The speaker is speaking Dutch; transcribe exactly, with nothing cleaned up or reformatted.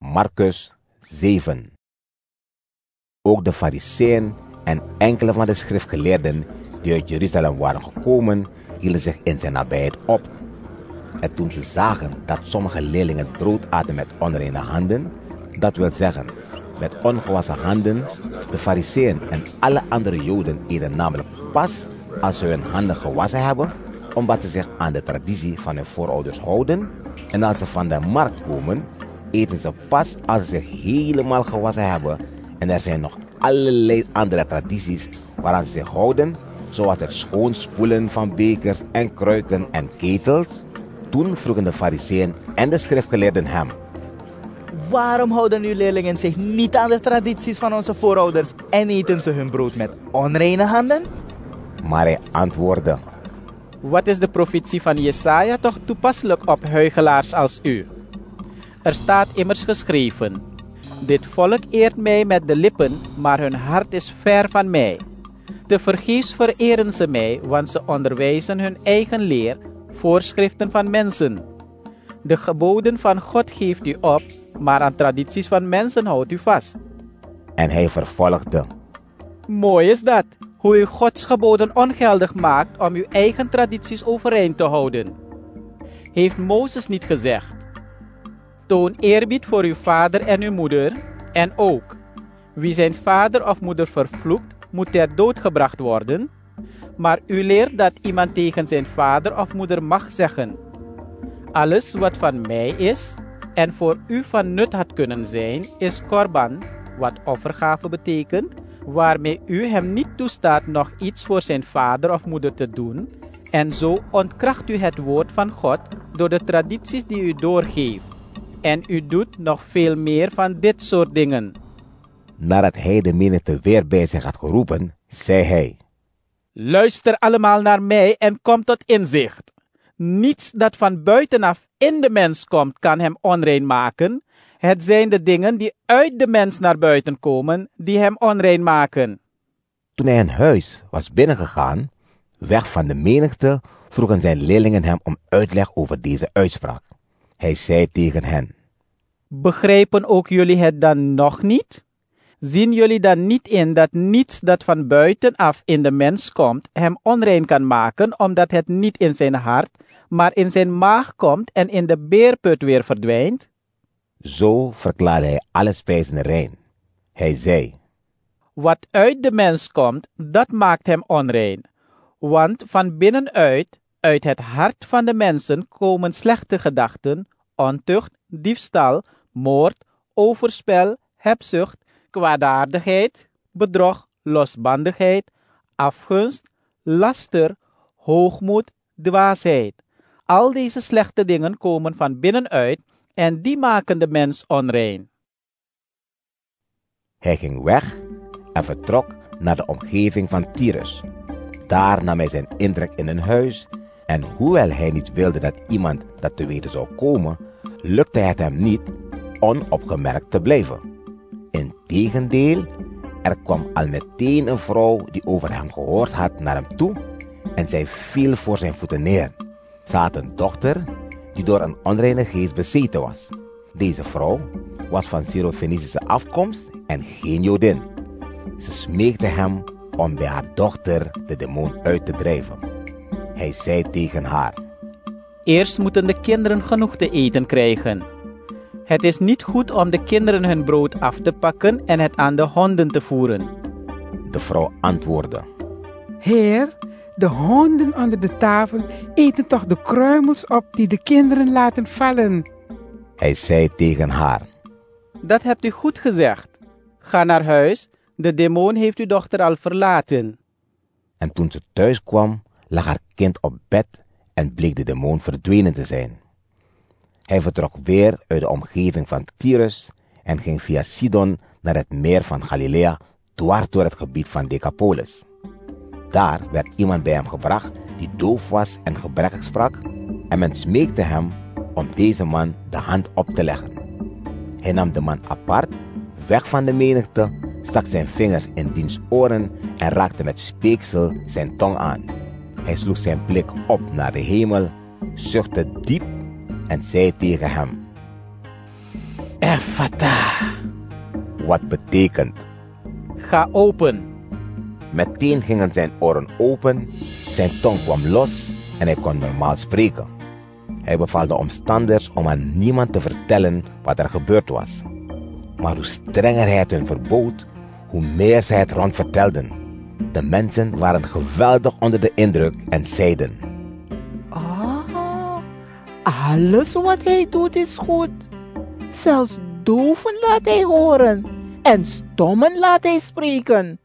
Marcus zeven. Ook de Farizeeën en enkele van de schriftgeleerden die uit Jeruzalem waren gekomen, hielden zich in zijn nabijheid op. En toen ze zagen dat sommige leerlingen brood aten met onreine handen, dat wil zeggen, met ongewassen handen, de Farizeeën en alle andere Joden eten namelijk pas als ze hun handen gewassen hebben, omdat ze zich aan de traditie van hun voorouders houden. En als ze van de markt komen, eten ze pas als ze zich helemaal gewassen hebben. En er zijn nog allerlei andere tradities waaraan ze zich houden, zoals het schoonspoelen van bekers en kruiken en ketels. Toen vroegen de Farizeeën en de schriftgeleerden hem: waarom houden uw leerlingen zich niet aan de tradities van onze voorouders en eten ze hun brood met onreine handen? Maar hij antwoordde: wat is de profetie van Jesaja toch toepasselijk op huichelaars als u? Er staat immers geschreven: dit volk eert mij met de lippen, maar hun hart is ver van mij. Tevergeefs vereren ze mij, want ze onderwijzen hun eigen leer, voorschriften van mensen. De geboden van God geeft u op, maar aan tradities van mensen houdt u vast. En hij vervolgde: mooi is dat, hoe u Gods geboden ongeldig maakt om uw eigen tradities overeind te houden. Heeft Mozes niet gezegd: toon eerbied voor uw vader en uw moeder, en ook, wie zijn vader of moeder vervloekt, moet ter dood gebracht worden. Maar u leert dat iemand tegen zijn vader of moeder mag zeggen: alles wat van mij is en voor u van nut had kunnen zijn, is korban, wat offergave betekent, waarmee u hem niet toestaat nog iets voor zijn vader of moeder te doen, en zo ontkracht u het woord van God door de tradities die u doorgeeft. En u doet nog veel meer van dit soort dingen. Nadat hij de menigte weer bij zich had geroepen, zei hij: luister allemaal naar mij en kom tot inzicht. Niets dat van buitenaf in de mens komt, kan hem onrein maken. Het zijn de dingen die uit de mens naar buiten komen, die hem onrein maken. Toen hij in huis was binnengegaan, weg van de menigte, vroegen zijn leerlingen hem om uitleg over deze uitspraak. Hij zei tegen hen: begrijpen ook jullie het dan nog niet? Zien jullie dan niet in dat niets dat van buitenaf in de mens komt, hem onrein kan maken, omdat het niet in zijn hart, maar in zijn maag komt en in de beerput weer verdwijnt? Zo verklaarde hij alle spijzen rein. Hij zei: wat uit de mens komt, dat maakt hem onrein. Want van binnenuit, uit het hart van de mensen, komen slechte gedachten, ontucht, diefstal, moord, overspel, hebzucht, kwaadaardigheid, bedrog, losbandigheid, afgunst, laster, hoogmoed, dwaasheid. Al deze slechte dingen komen van binnenuit en die maken de mens onrein. Hij ging weg en vertrok naar de omgeving van Tyrus. Daar nam hij zijn intrek in een huis, en hoewel hij niet wilde dat iemand dat te weten zou komen, lukte het hem niet onopgemerkt te blijven. Integendeel, er kwam al meteen een vrouw die over hem gehoord had naar hem toe, en zij viel voor zijn voeten neer. Ze had een dochter die door een onreine geest bezeten was. Deze vrouw was van Syro-Fenicische afkomst en geen Jodin. Ze smeekte hem om bij haar dochter de demon uit te drijven. Hij zei tegen haar: eerst moeten de kinderen genoeg te eten krijgen. Het is niet goed om de kinderen hun brood af te pakken en het aan de honden te voeren. De vrouw antwoordde: Heer, de honden onder de tafel eten toch de kruimels op die de kinderen laten vallen. Hij zei tegen haar: dat hebt u goed gezegd. Ga naar huis, de demon heeft uw dochter al verlaten. En toen ze thuis kwam, lag haar kind op bed en bleek de demon verdwenen te zijn. Hij vertrok weer uit de omgeving van Tyrus en ging via Sidon naar het meer van Galilea, dwars door het gebied van Decapolis. Daar werd iemand bij hem gebracht die doof was en gebrekkig sprak, en men smeekte hem om deze man de hand op te leggen. Hij nam de man apart, weg van de menigte, stak zijn vingers in diens oren en raakte met speeksel zijn tong aan. Hij sloeg zijn blik op naar de hemel, zuchtte diep en zei tegen hem: Ephata. Wat betekent: Ga open. meteen gingen zijn oren open, zijn tong kwam los en hij kon normaal spreken. Hij beval de omstanders om aan niemand te vertellen wat er gebeurd was. Maar hoe strenger hij het hun verbood, hoe meer zij het rond vertelden. De mensen waren geweldig onder de indruk en zeiden: Ah, alles wat hij doet is goed. Zelfs doven laat hij horen en stommen laat hij spreken.